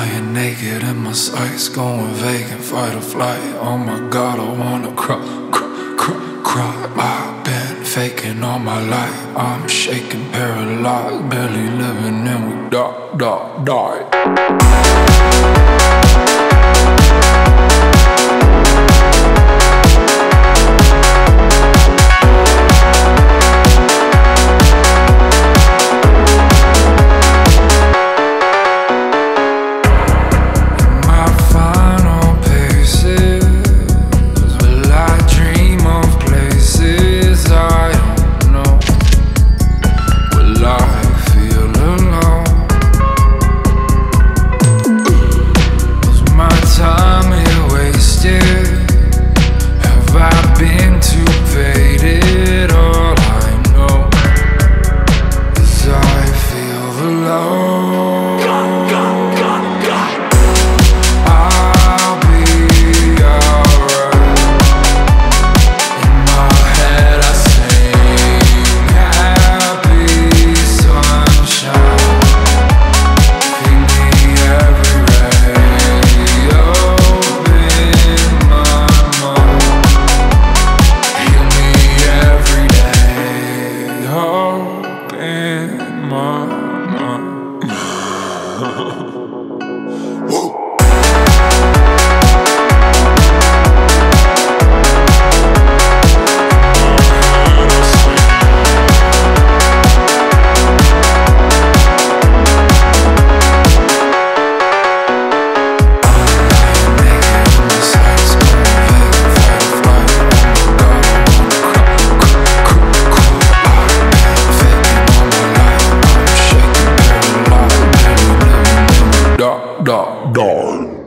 lying naked in my sights, going vacant, fight or flight. Oh my God, I wanna cry. I've been faking all my life. I'm shaking, paralyzed, barely living, and we die. Die.